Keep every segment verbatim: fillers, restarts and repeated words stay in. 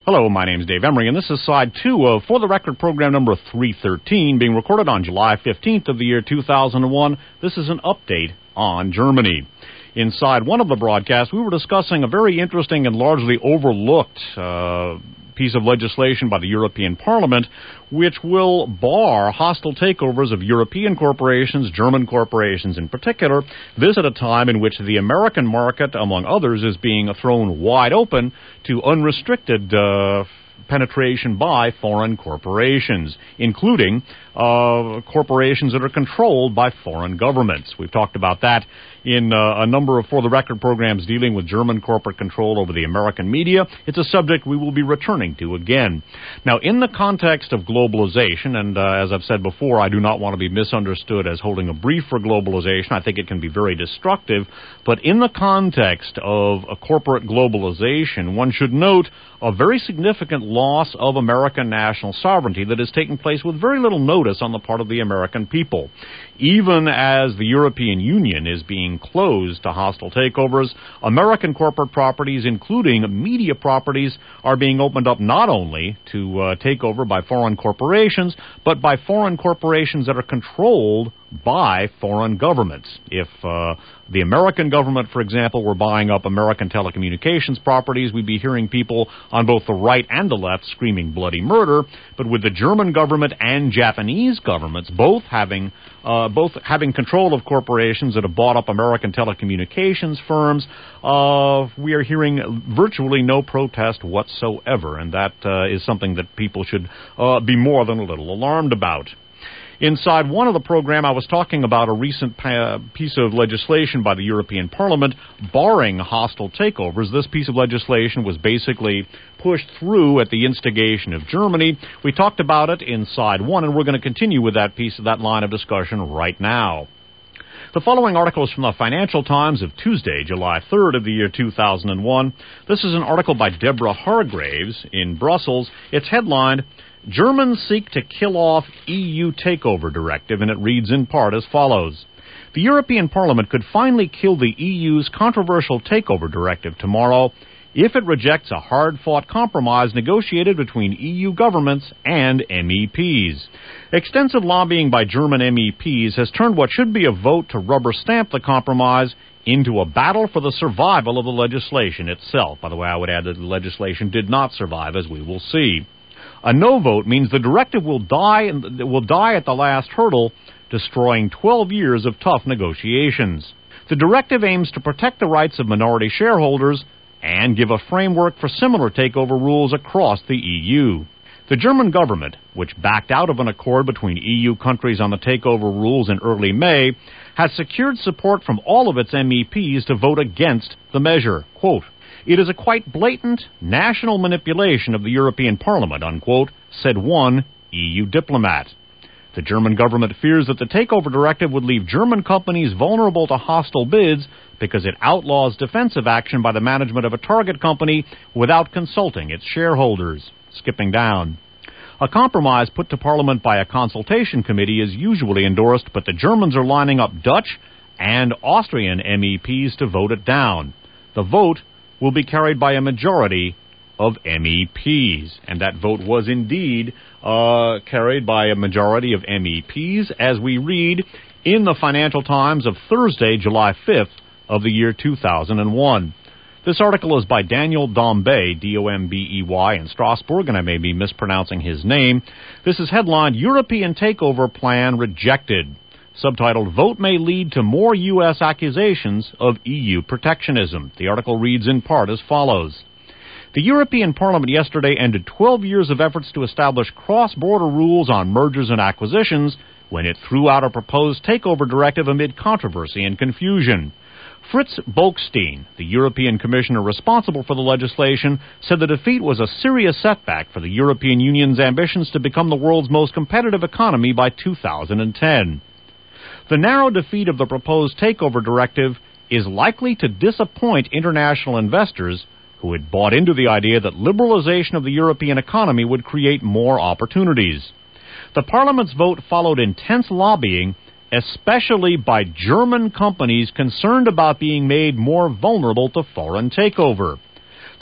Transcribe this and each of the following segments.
Hello, my name is Dave Emery, and this is side two of For the Record program number three thirteen, being recorded on July fifteenth of the year two thousand one. This is an update on Germany. In side one of the broadcast, we were discussing a very interesting and largely overlooked uh, piece of legislation by the European Parliament, which will bar hostile takeovers of European corporations, German corporations in particular, this at a time in which the American market, among others, is being thrown wide open to unrestricted uh, penetration by foreign corporations, including uh, corporations that are controlled by foreign governments. We've talked about that in uh, a number of For the Record programs dealing with German corporate control over the American media. It's a subject we will be returning to again. Now, in the context of globalization, and uh, as I've said before, I do not want to be misunderstood as holding a brief for globalization. I think it can be very destructive. But in the context of a corporate globalization, one should note a very significant loss of American national sovereignty that is taking place with very little notice on the part of the American people. Even as the European Union is being closed to hostile takeovers, American corporate properties, including media properties, are being opened up not only to uh, take over by foreign corporations, but by foreign corporations that are controlled by foreign governments. If uh, the American government, for example, were buying up American telecommunications properties, we'd be hearing people on both the right and the left screaming bloody murder. But with the German government and Japanese governments both having uh, both having control of corporations that have bought up American telecommunications firms, uh, we are hearing virtually no protest whatsoever, and that uh, is something that people should uh, be more than a little alarmed about. Inside one of the program, I was talking about a recent pa- piece of legislation by the European Parliament barring hostile takeovers. This piece of legislation was basically pushed through at the instigation of Germany. We talked about it in side one, and we're going to continue with that piece of that line of discussion right now. The following article is from the Financial Times of Tuesday, July third of the year two thousand one. This is an article by Deborah Hargraves in Brussels. It's headlined, Germans seek to kill off E U takeover directive, and it reads in part as follows. The European Parliament could finally kill the E U's controversial takeover directive tomorrow if it rejects a hard-fought compromise negotiated between E U governments and M E Ps. Extensive lobbying by German M E Ps has turned what should be a vote to rubber stamp the compromise into a battle for the survival of the legislation itself. By the way, I would add that the legislation did not survive, as we will see. A no vote means the directive will die will die at the last hurdle, destroying twelve years of tough negotiations. The directive aims to protect the rights of minority shareholders and give a framework for similar takeover rules across the E U. The German government, which backed out of an accord between E U countries on the takeover rules in early May, has secured support from all of its M E Ps to vote against the measure. Quote, it is a quite blatant national manipulation of the European Parliament, unquote, said one E U diplomat. The German government fears that the takeover directive would leave German companies vulnerable to hostile bids because it outlaws defensive action by the management of a target company without consulting its shareholders. Skipping down. A compromise put to Parliament by a consultation committee is usually endorsed, but the Germans are lining up Dutch and Austrian M E Ps to vote it down. The vote will be carried by a majority of M E Ps. And that vote was indeed uh, carried by a majority of M E Ps, as we read in the Financial Times of Thursday, July fifth of the year two thousand one. This article is by Daniel Dombey, D O M B E Y, in Strasbourg, and I may be mispronouncing his name. This is headlined, European Takeover Plan Rejected. Subtitled, Vote May Lead to More U S Accusations of E U Protectionism. The article reads in part as follows. The European Parliament yesterday ended twelve years of efforts to establish cross-border rules on mergers and acquisitions when it threw out a proposed takeover directive amid controversy and confusion. Fritz Bolkestein, the European Commissioner responsible for the legislation, said the defeat was a serious setback for the European Union's ambitions to become the world's most competitive economy by two thousand ten. The narrow defeat of the proposed takeover directive is likely to disappoint international investors who had bought into the idea that liberalization of the European economy would create more opportunities. The Parliament's vote followed intense lobbying, especially by German companies concerned about being made more vulnerable to foreign takeover.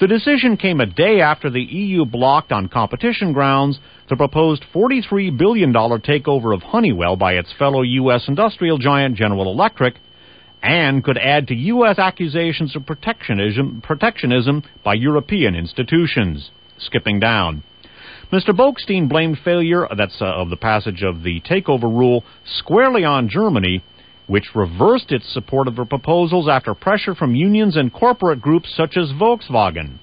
The decision came a day after the E U blocked on competition grounds the proposed forty-three billion dollars takeover of Honeywell by its fellow U S industrial giant General Electric, and could add to U S accusations of protectionism, protectionism by European institutions. Skipping down. Mister Boekstein blamed failure that's uh, of the passage of the takeover rule squarely on Germany, which reversed its support of the proposals after pressure from unions and corporate groups such as Volkswagen.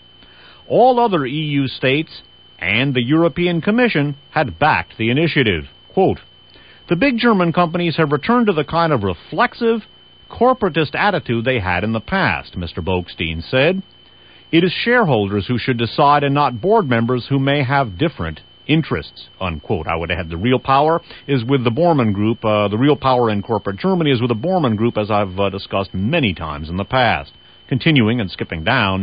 All other E U states and the European Commission had backed the initiative. Quote, the big German companies have returned to the kind of reflexive, corporatist attitude they had in the past, Mister Boekstein said. It is shareholders who should decide and not board members who may have different interests, unquote. I would add the real power is with the Bormann Group. Uh, the real power in corporate Germany is with the Bormann Group, as I've uh, discussed many times in the past. Continuing and skipping down,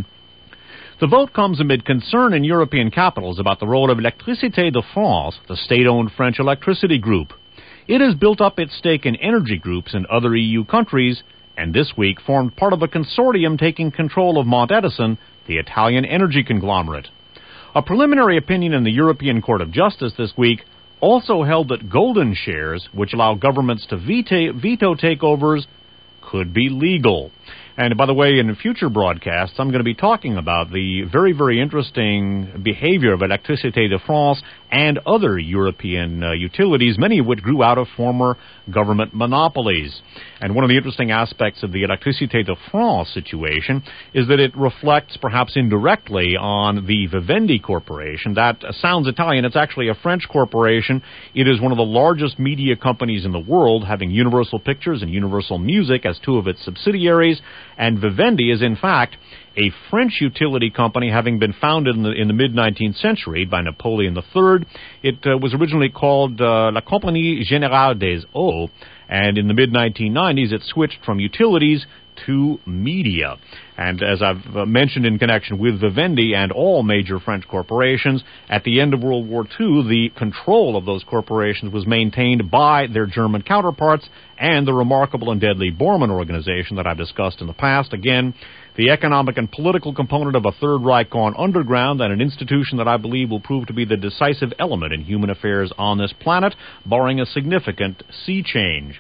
the vote comes amid concern in European capitals about the role of Électricité de France, the state-owned French electricity group. It has built up its stake in energy groups in other E U countries, and this week formed part of a consortium taking control of Mont Edison, the Italian energy conglomerate. A preliminary opinion in the European Court of Justice this week also held that golden shares, which allow governments to veto, veto takeovers, could be legal. And by the way, in future broadcasts, I'm going to be talking about the very, very interesting behavior of Électricité de France and other European uh, utilities, many of which grew out of former government monopolies. And one of the interesting aspects of the Électricité de France situation is that it reflects, perhaps indirectly, on the Vivendi Corporation. That uh, sounds Italian. It's actually a French corporation. It is one of the largest media companies in the world, having Universal Pictures and Universal Music as two of its subsidiaries. And Vivendi is, in fact, a French utility company having been founded in the, in the mid-nineteenth century by Napoleon the Third. It uh, was originally called uh, La Compagnie Générale des Eaux, and in the mid nineteen nineties it switched from utilities to media. And as I've uh, mentioned in connection with Vivendi and all major French corporations, at the end of World War Two, the control of those corporations was maintained by their German counterparts and the remarkable and deadly Bormann organization that I've discussed in the past. Again, the economic and political component of a Third Reich gone underground, and an institution that I believe will prove to be the decisive element in human affairs on this planet, barring a significant sea change.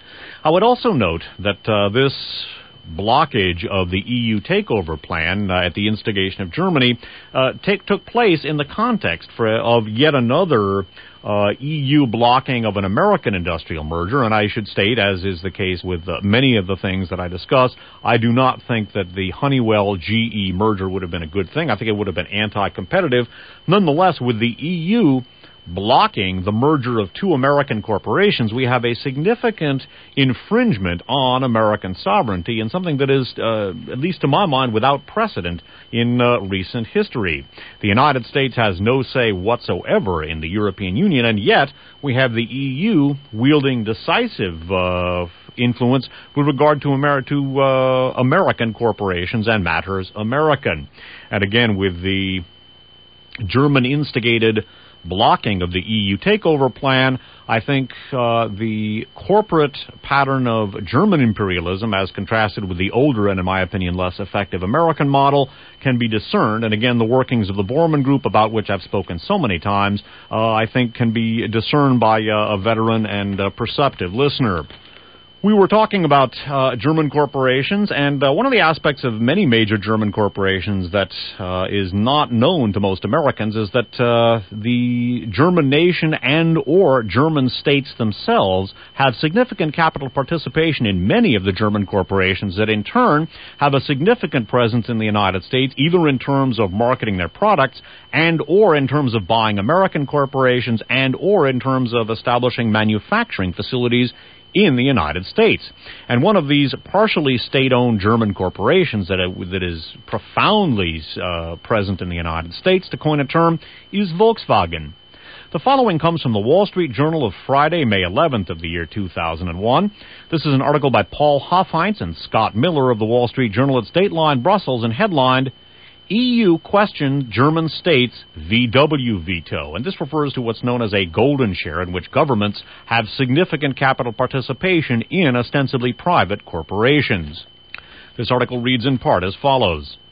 I would also note that uh, this blockage of the E U takeover plan uh, at the instigation of Germany uh, take, took place in the context for, of yet another uh, E U blocking of an American industrial merger. And I should state, as is the case with uh, many of the things that I discussed, I do not think that the Honeywell-G E merger would have been a good thing. I think it would have been anti-competitive. Nonetheless, with the E U blocking the merger of two American corporations, we have a significant infringement on American sovereignty, and something that is, uh, at least to my mind, without precedent in uh, recent history. The United States has no say whatsoever in the European Union, and yet we have the E U wielding decisive uh, influence with regard to, Amer- to uh, American corporations and matters American. And again, with the German-instigated blocking of the E U takeover plan, I think uh, the corporate pattern of German imperialism, as contrasted with the older and, in my opinion, less effective American model, can be discerned. And again, the workings of the Bormann Group, about which I've spoken so many times, uh, I think can be discerned by uh, a veteran and uh, perceptive listener. We were talking about uh, German corporations, and uh, one of the aspects of many major German corporations that uh, is not known to most Americans is that uh, the German nation and or German states themselves have significant capital participation in many of the German corporations that in turn have a significant presence in the United States, either in terms of marketing their products and or in terms of buying American corporations and or in terms of establishing manufacturing facilities in the United States. And one of these partially state-owned German corporations that, uh, that is profoundly uh, present in the United States, to coin a term, is Volkswagen. The following comes from the Wall Street Journal of Friday, May eleventh of the year two thousand one. This is an article by Paul Hofheinz and Scott Miller of the Wall Street Journal at State Line, Brussels, and headlined, E U questioned German states' V W veto. And this refers to what's known as a golden share, in which governments have significant capital participation in ostensibly private corporations. This article reads in part as follows.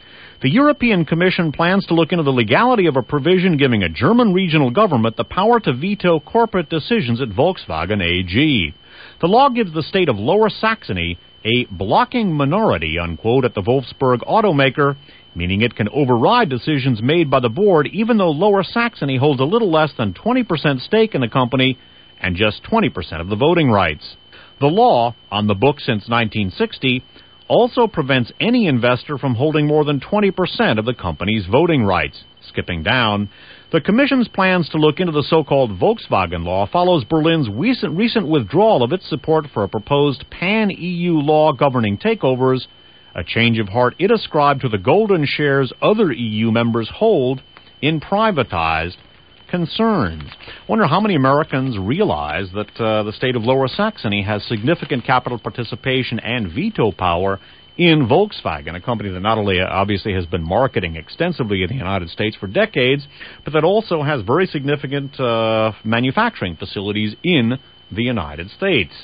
The European Commission plans to look into the legality of a provision giving a German regional government the power to veto corporate decisions at Volkswagen A G. The law gives the state of Lower Saxony a blocking minority, unquote, at the Wolfsburg automaker, meaning it can override decisions made by the board even though Lower Saxony holds a little less than twenty percent stake in the company and just twenty percent of the voting rights. The law, on the books since nineteen sixty, also prevents any investor from holding more than twenty percent of the company's voting rights. Skipping down, the Commission's plans to look into the so-called Volkswagen law follows Berlin's recent, recent withdrawal of its support for a proposed pan-E U law governing takeovers, a change of heart it ascribed to the golden shares other E U members hold in privatized concerns. I wonder how many Americans realize that uh, the state of Lower Saxony has significant capital participation and veto power in Volkswagen, a company that not only uh, obviously has been marketing extensively in the United States for decades, but that also has very significant uh, manufacturing facilities in the United States.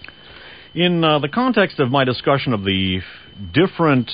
In uh, the context of my discussion of the different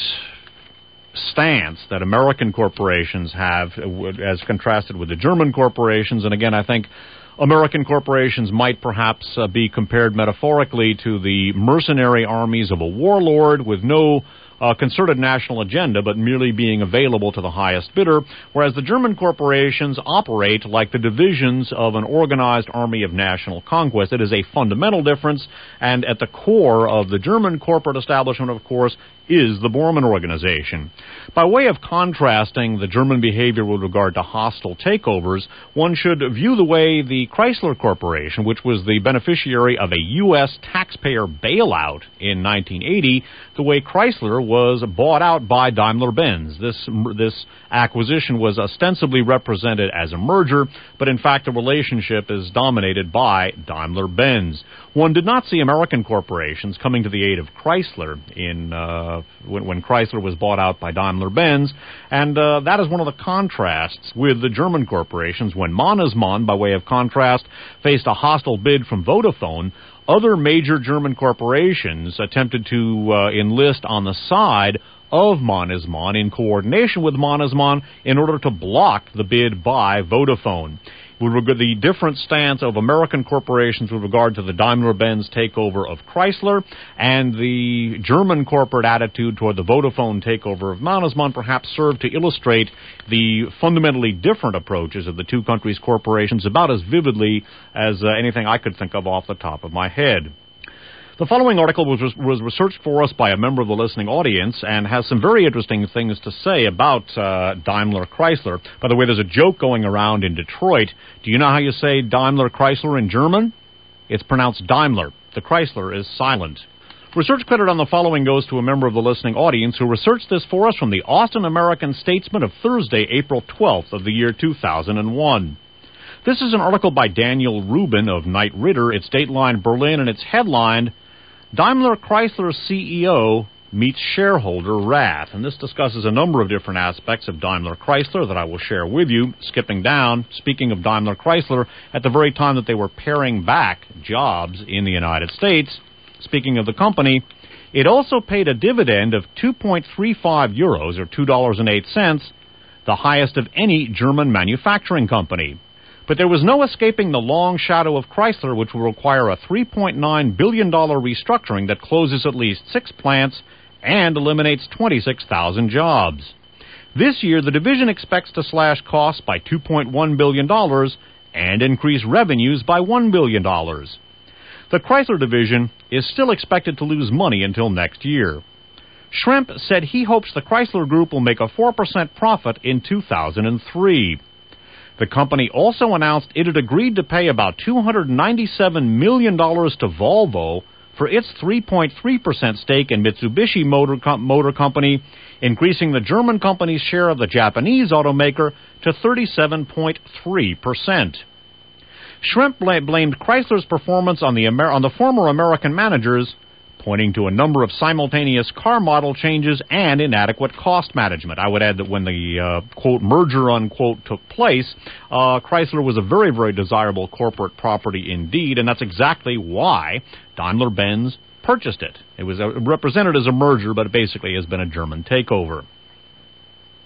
stance that American corporations have as contrasted with the German corporations, and again, I think American corporations might perhaps uh, be compared metaphorically to the mercenary armies of a warlord with no uh, concerted national agenda, but merely being available to the highest bidder, whereas the German corporations operate like the divisions of an organized army of national conquest. It is a fundamental difference, and at the core of the German corporate establishment, of course, is the Bormann Organization. By way of contrasting the German behavior with regard to hostile takeovers, one should view the way the Chrysler Corporation, which was the beneficiary of a U S taxpayer bailout in nineteen eighty, the way Chrysler was bought out by Daimler-Benz. This, this acquisition was ostensibly represented as a merger, but in fact the relationship is dominated by Daimler-Benz. One did not see American corporations coming to the aid of Chrysler in uh, when, when Chrysler was bought out by Daimler-Benz, and uh, that is one of the contrasts with the German corporations. When Mannesmann, by way of contrast, faced a hostile bid from Vodafone, other major German corporations attempted to uh, enlist on the side of Mannesmann in coordination with Mannesmann in order to block the bid by Vodafone. With regard to the different stance of American corporations with regard to the Daimler-Benz takeover of Chrysler and the German corporate attitude toward the Vodafone takeover of Mannesmann perhaps serve to illustrate the fundamentally different approaches of the two countries' corporations about as vividly as uh, anything I could think of off the top of my head. The following article was, was researched for us by a member of the listening audience and has some very interesting things to say about uh, Daimler Chrysler. By the way, there's a joke going around in Detroit. Do you know how you say Daimler Chrysler in German? It's pronounced Daimler. The Chrysler is silent. Research credit on the following goes to a member of the listening audience who researched this for us from the Austin American Statesman of Thursday, April twelfth of the year two thousand one. This is an article by Daniel Rubin of Knight Ridder. It's Dateline Berlin, and it's headlined, Daimler Chrysler C E O meets shareholder wrath. And this discusses a number of different aspects of Daimler Chrysler that I will share with you. Skipping down, speaking of Daimler Chrysler, at the very time that they were paring back jobs in the United States, speaking of the company, it also paid a dividend of two point three five euros, or two dollars and eight cents, the highest of any German manufacturing company. But there was no escaping the long shadow of Chrysler, which will require a three point nine billion dollars restructuring that closes at least six plants and eliminates twenty-six thousand jobs. This year, the division expects to slash costs by two point one billion dollars and increase revenues by one billion dollars. The Chrysler division is still expected to lose money until next year. Schremp said he hopes the Chrysler Group will make a four percent profit in two thousand three. The company also announced it had agreed to pay about two hundred ninety-seven million dollars to Volvo for its three point three percent stake in Mitsubishi Motor, Com- Motor Company, increasing the German company's share of the Japanese automaker to thirty-seven point three percent. Schremp bl- blamed Chrysler's performance on the, Amer- on the former American managers, pointing to a number of simultaneous car model changes and inadequate cost management. I would add that when the, uh, quote, merger, unquote, took place, uh, Chrysler was a very, very desirable corporate property indeed, and that's exactly why Daimler-Benz purchased it. It was uh, represented as a merger, but it basically has been a German takeover.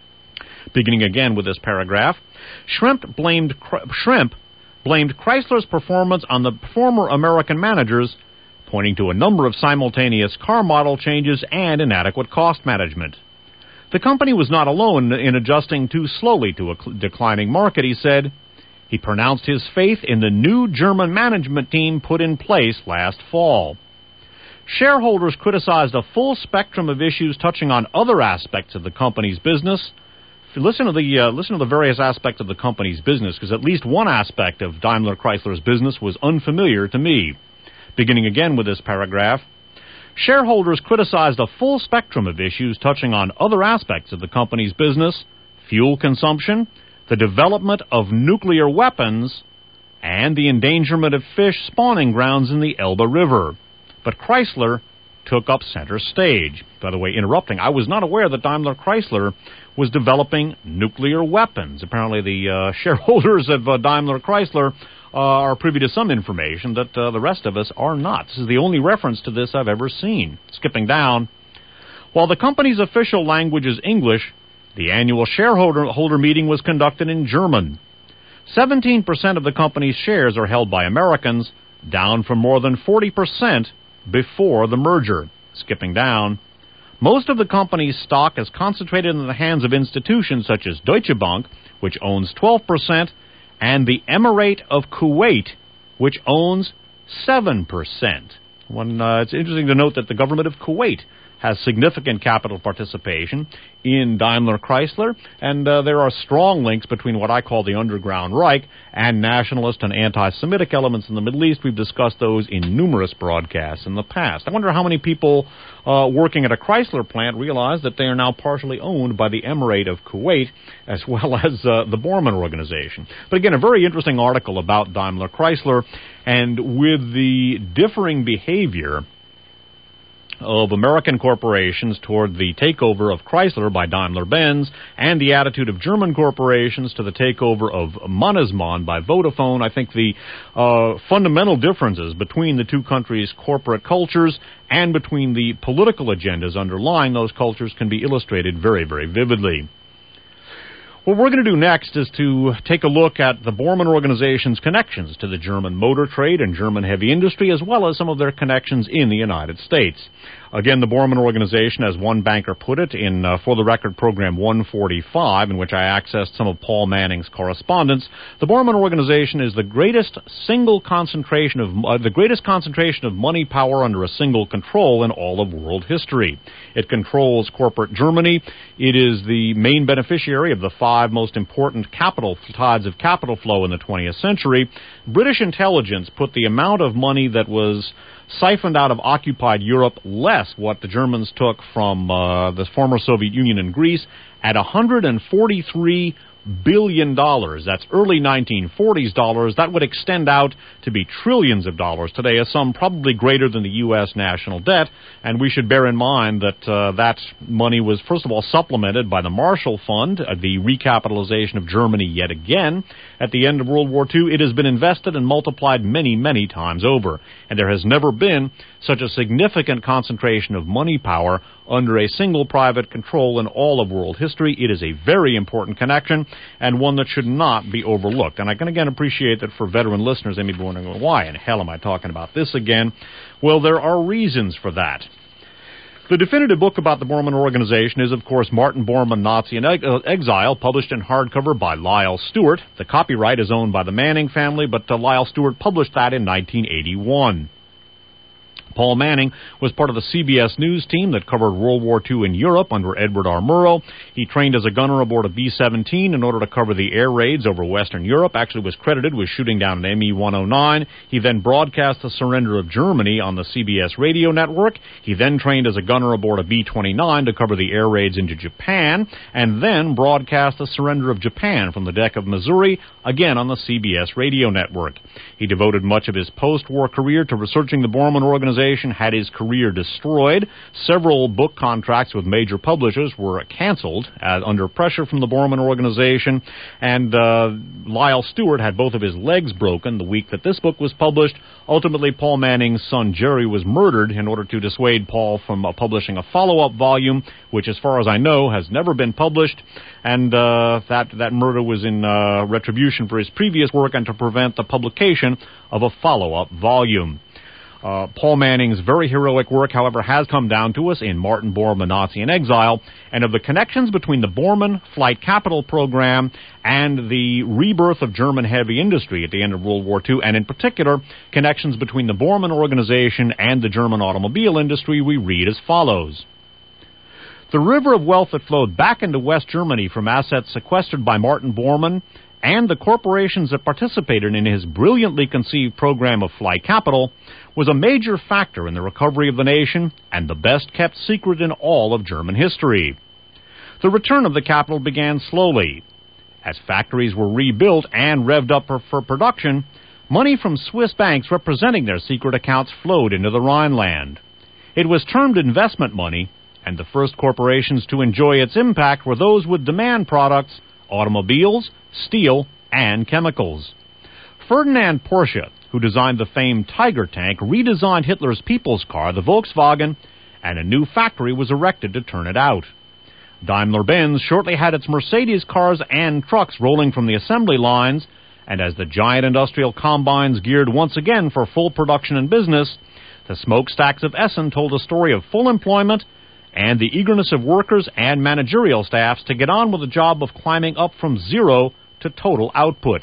Beginning again with this paragraph, Shrimp blamed, Shrimp blamed Chrysler's performance on the former American managers, pointing to a number of simultaneous car model changes and inadequate cost management. The company was not alone in adjusting too slowly to a declining market, he said. He pronounced his faith in the new German management team put in place last fall. Shareholders criticized a full spectrum of issues touching on other aspects of the company's business. Listen to the uh, listen to the various aspects of the company's business, because at least one aspect of Daimler Chrysler's business was unfamiliar to me. Beginning again with this paragraph, shareholders criticized a full spectrum of issues touching on other aspects of the company's business: fuel consumption, the development of nuclear weapons, and the endangerment of fish spawning grounds in the Elbe River. But Chrysler took up center stage. By the way, interrupting, I was not aware that Daimler Chrysler was developing nuclear weapons. Apparently the uh, shareholders of uh, Daimler Chrysler uh, are privy to some information that uh, the rest of us are not. This is the only reference to this I've ever seen. Skipping down, while the company's official language is English, the annual shareholder holder meeting was conducted in German. seventeen percent of the company's shares are held by Americans, down from more than forty percent before the merger. Skipping down, most of the company's stock is concentrated in the hands of institutions such as Deutsche Bank, which owns twelve percent, and the Emirate of Kuwait, which owns seven percent. One, uh, it's interesting to note that the government of Kuwait has significant capital participation in Daimler Chrysler, and uh, there are strong links between what I call the Underground Reich and nationalist and anti-Semitic elements in the Middle East. We've discussed those in numerous broadcasts in the past. I wonder how many people uh, working at a Chrysler plant realize that they are now partially owned by the Emirate of Kuwait, as well as uh, the Bormann Organization. But again, a very interesting article about Daimler Chrysler, and with the differing behavior of American corporations toward the takeover of Chrysler by Daimler-Benz, and the attitude of German corporations to the takeover of Mannesmann by Vodafone. I think the uh, fundamental differences between the two countries' corporate cultures and between the political agendas underlying those cultures can be illustrated very, very vividly. What we're going to do next is to take a look at the Bormann Organization's connections to the German motor trade and German heavy industry, as well as some of their connections in the United States. Again, the Bormann Organization, as one banker put it in uh, For the Record program one forty-five, in which I accessed some of Paul Manning's correspondence, the Bormann Organization is the greatest single concentration of uh, the greatest concentration of money power under a single control in all of world history. It controls corporate Germany. It is the main beneficiary of the five most important capital tides of capital flow in the twentieth century. British intelligence put the amount of money that was siphoned out of occupied Europe, less what the Germans took from uh, the former Soviet Union and Greece, at one hundred forty-three billion dollars. That's early nineteen forties dollars. That would extend out to be trillions of dollars today, a sum probably greater than the U S national debt. And we should bear in mind that uh, that money was, first of all, supplemented by the Marshall Fund, uh, the recapitalization of Germany yet again. At the end of World War Two, it has been invested and multiplied many, many times over. And there has never been such a significant concentration of money power under a single private control in all of world history. It is a very important connection, and one that should not be overlooked. And I can again appreciate that for veteran listeners, they may be wondering, well, why in hell am I talking about this again? Well, there are reasons for that. The definitive book about the Bormann Organization is, of course, Martin Bormann, Nazi in Exile, published in hardcover by Lyle Stewart. The copyright is owned by the Manning family, but uh, Lyle Stewart published that in nineteen eighty-one. Paul Manning was part of the C B S News team that covered World War Two in Europe under Edward R. Murrow. He trained as a gunner aboard a B seventeen in order to cover the air raids over Western Europe. Actually was credited with shooting down an M E one oh nine. He then broadcast the surrender of Germany on the C B S radio network. He then trained as a gunner aboard a B twenty-nine to cover the air raids into Japan, and then broadcast the surrender of Japan from the deck of Missouri, again on the C B S radio network. He devoted much of his post-war career to researching the Bormann Organization organization had his career destroyed. Several book contracts with major publishers were canceled uh, under pressure from the Borman organization, and uh, Lyle Stewart had both of his legs broken the week that this book was published. Ultimately, Paul Manning's son Jerry was murdered in order to dissuade Paul from uh, publishing a follow-up volume, which, as far as I know, has never been published, and uh, that, that murder was in uh, retribution for his previous work and to prevent the publication of a follow-up volume. Uh, Paul Manning's very heroic work, however, has come down to us in Martin Bormann, Nazi in Exile, and of the connections between the Bormann Flight Capital Program and the rebirth of German heavy industry at the end of World War Two, and in particular, connections between the Bormann organization and the German automobile industry, we read as follows. The river of wealth that flowed back into West Germany from assets sequestered by Martin Bormann and the corporations that participated in his brilliantly conceived program of flight capital was a major factor in the recovery of the nation and the best-kept secret in all of German history. The return of the capital began slowly. As factories were rebuilt and revved up for, for production, money from Swiss banks representing their secret accounts flowed into the Rhineland. It was termed investment money, and the first corporations to enjoy its impact were those with demand products, automobiles, steel, and chemicals. Ferdinand Porsche, who designed the famed Tiger tank, redesigned Hitler's people's car, the Volkswagen, and a new factory was erected to turn it out. Daimler-Benz shortly had its Mercedes cars and trucks rolling from the assembly lines, and as the giant industrial combines geared once again for full production and business, the smokestacks of Essen told a story of full employment and the eagerness of workers and managerial staffs to get on with the job of climbing up from zero to total output.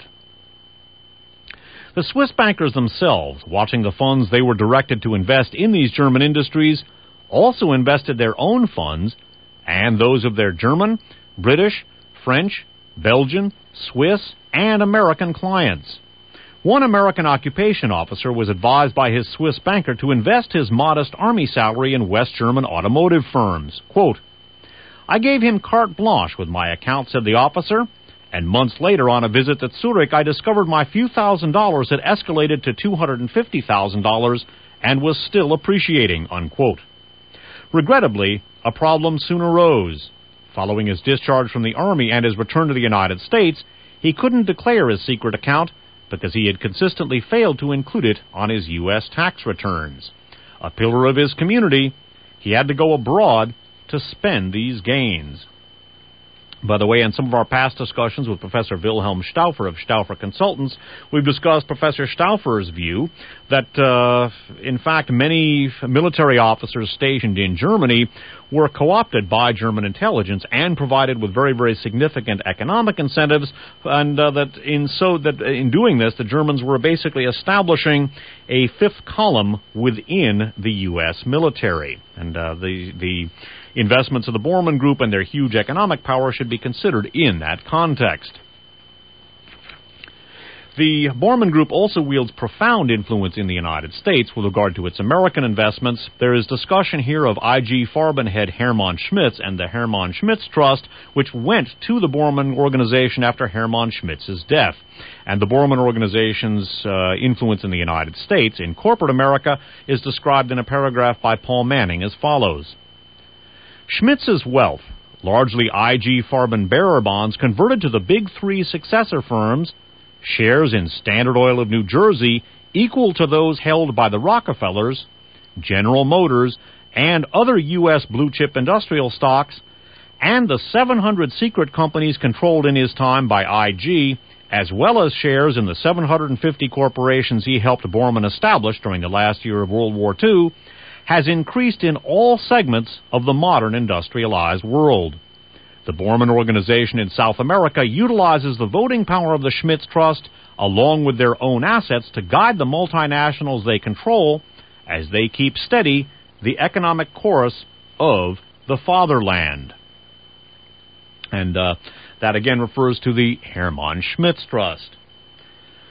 The Swiss bankers themselves, watching the funds they were directed to invest in these German industries, also invested their own funds and those of their German, British, French, Belgian, Swiss, and American clients. One American occupation officer was advised by his Swiss banker to invest his modest army salary in West German automotive firms. Quote, I gave him carte blanche with my account, said the officer, and months later on a visit at Zurich I discovered my few thousand dollars had escalated to two hundred fifty thousand dollars and was still appreciating, unquote. Regrettably, a problem soon arose. Following his discharge from the Army and his return to the United States, he couldn't declare his secret account because he had consistently failed to include it on his U S tax returns. A pillar of his community, he had to go abroad to spend these gains. By the way, in some of our past discussions with Professor Wilhelm Stauffer of Stauffer Consultants, we've discussed Professor Stauffer's view that, uh, in fact, many military officers stationed in Germany were co-opted by German intelligence and provided with very, very significant economic incentives, and uh, that in so that in doing this, the Germans were basically establishing a fifth column within the U S military, and uh, the the investments of the Bormann Group and their huge economic power should be considered in that context. The Bormann Group also wields profound influence in the United States with regard to its American investments. There is discussion here of I G Farben head Hermann Schmitz and the Hermann Schmitz Trust, which went to the Bormann organization after Hermann Schmitz's death. And the Bormann organization's uh, influence in the United States, in corporate America, is described in a paragraph by Paul Manning as follows. Schmitz's wealth, largely I G Farben bearer bonds, converted to the big three successor firms, shares in Standard Oil of New Jersey equal to those held by the Rockefellers, General Motors, and other U S blue-chip industrial stocks, and the seven hundred secret companies controlled in his time by I G, as well as shares in the seven hundred fifty corporations he helped Bormann establish during the last year of World War Two, has increased in all segments of the modern industrialized world. The Bormann organization in South America utilizes the voting power of the Schmitz Trust along with their own assets to guide the multinationals they control as they keep steady the economic course of the fatherland. And uh, that again refers to the Hermann Schmitz Trust.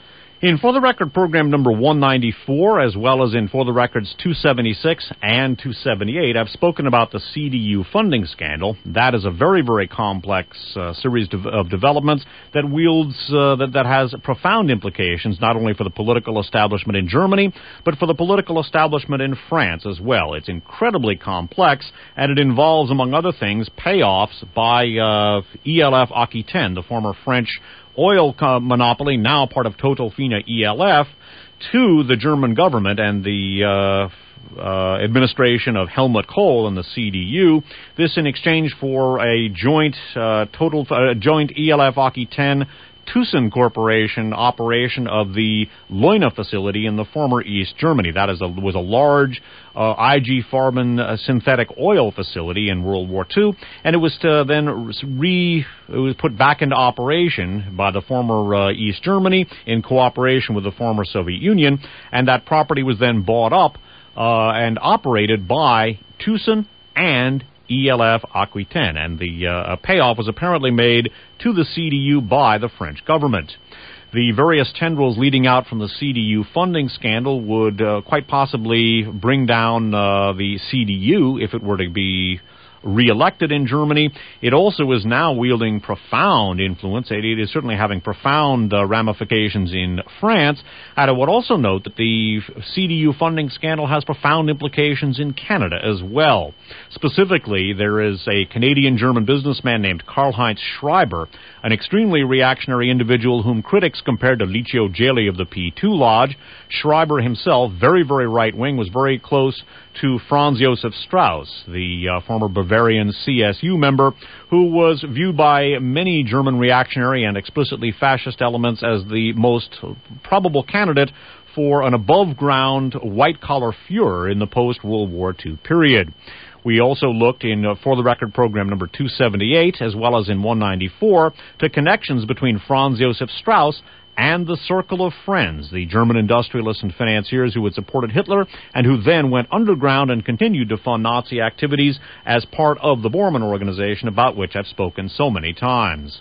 In For the Record program number one ninety-four, as well as in For the Record's two seventy-six and two seventy-eight, I've spoken about the C D U funding scandal. That is a very, very complex uh, series of, of developments that wields, uh, that, that has profound implications, not only for the political establishment in Germany, but for the political establishment in France as well. It's incredibly complex, and it involves, among other things, payoffs by uh, E L F Aquitaine, the former French oil monopoly, now part of Total Fina E L F, to the German government and the uh, uh, administration of Helmut Kohl and the C D U. This in exchange for a joint uh, total uh, joint E L F Aquitaine Thyssen Corporation operation of the Leuna facility in the former East Germany. That is a, was a large uh, I G Farben uh, synthetic oil facility in World War Two, and it was to then re it was put back into operation by the former uh, East Germany in cooperation with the former Soviet Union, and that property was then bought up uh, and operated by Thyssen and E L F Aquitaine, and the uh, payoff was apparently made to the C D U by the French government. The various tendrils leading out from the C D U funding scandal would uh, quite possibly bring down uh, the C D U if it were to be re-elected in Germany. It also is now wielding profound influence. It is certainly having profound uh, ramifications in France. And I would also note that the C D U funding scandal has profound implications in Canada as well. Specifically, there is a Canadian-German businessman named Karl-Heinz Schreiber, an extremely reactionary individual whom critics compared to Licio Gelli of the P two Lodge. Schreiber himself, very, very right-wing, was very close to Franz Josef Strauss, the uh, former Bavarian C S U member, who was viewed by many German reactionary and explicitly fascist elements as the most probable candidate for an above-ground white-collar Fuhrer in the post-World War Two period. We also looked in uh, For the Record program number two seventy-eight, as well as in one ninety-four, to connections between Franz Josef Strauss and the Circle of Friends, the German industrialists and financiers who had supported Hitler and who then went underground and continued to fund Nazi activities as part of the Bormann organization, about which I've spoken so many times.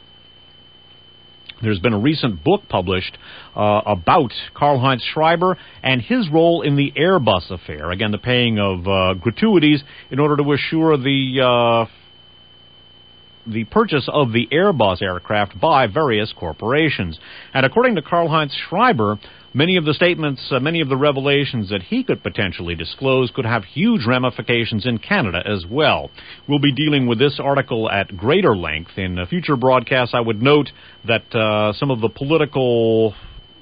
There's been a recent book published uh, about Karl-Heinz Schreiber and his role in the Airbus affair. Again, the paying of uh, gratuities in order to assure the uh, the purchase of the Airbus aircraft by various corporations. And according to Karl-Heinz Schreiber, many of the statements, uh, many of the revelations that he could potentially disclose could have huge ramifications in Canada as well. We'll be dealing with this article at greater length in a future broadcast. I would note that uh, some of the political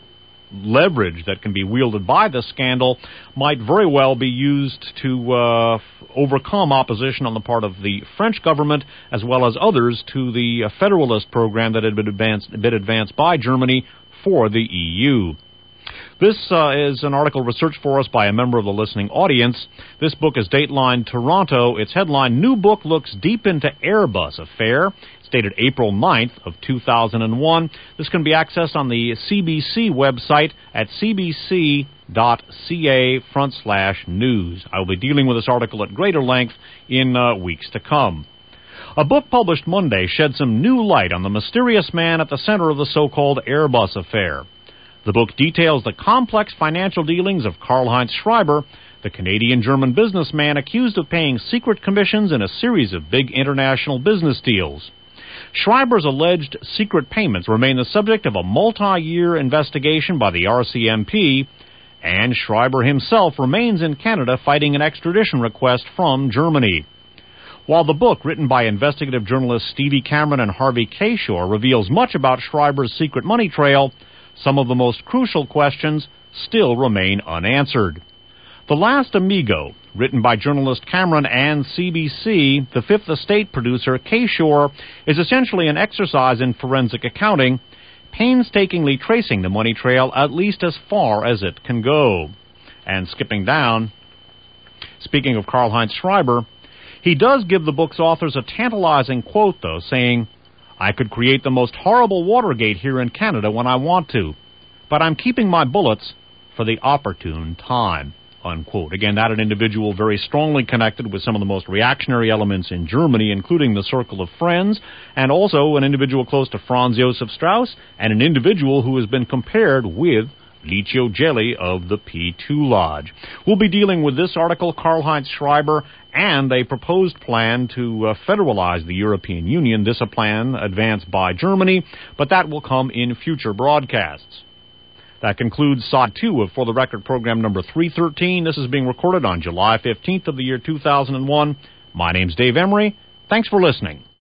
leverage that can be wielded by the scandal might very well be used to uh, overcome opposition on the part of the French government as well as others to the uh, Federalist program that had been advanced, been advanced by Germany for the E U. This uh, is an article researched for us by a member of the listening audience. This book is dateline Toronto. Its headline, New Book Looks Deep into Airbus Affair. It's dated April ninth of two thousand one. This can be accessed on the C B C website at c b c dot c a front slash news. I will be dealing with this article at greater length in uh, weeks to come. A book published Monday shed some new light on the mysterious man at the center of the so-called Airbus affair. The book details the complex financial dealings of Karl-Heinz Schreiber, the Canadian-German businessman accused of paying secret commissions in a series of big international business deals. Schreiber's alleged secret payments remain the subject of a multi-year investigation by the R C M P, and Schreiber himself remains in Canada fighting an extradition request from Germany. While the book, written by investigative journalists Stevie Cameron and Harvey Kayshore, reveals much about Schreiber's secret money trail, some of the most crucial questions still remain unanswered. The Last Amigo, written by journalist Cameron and C B C, the Fifth Estate producer Kayshore, is essentially an exercise in forensic accounting, painstakingly tracing the money trail at least as far as it can go. And skipping down, speaking of Karl-Heinz Schreiber, he does give the book's authors a tantalizing quote, though, saying, "I could create the most horrible Watergate here in Canada when I want to, but I'm keeping my bullets for the opportune time," unquote. Again, that an individual very strongly connected with some of the most reactionary elements in Germany, including the Circle of Friends, and also an individual close to Franz Josef Strauss, and an individual who has been compared with Licio Gelli of the P two Lodge. We'll be dealing with this article, Karl-Heinz Schreiber, and a proposed plan to uh, federalize the European Union. This is a plan advanced by Germany, but that will come in future broadcasts. That concludes S O D two of For the Record program number three thirteen. This is being recorded on July fifteenth of the year two thousand one. My name's Dave Emery. Thanks for listening.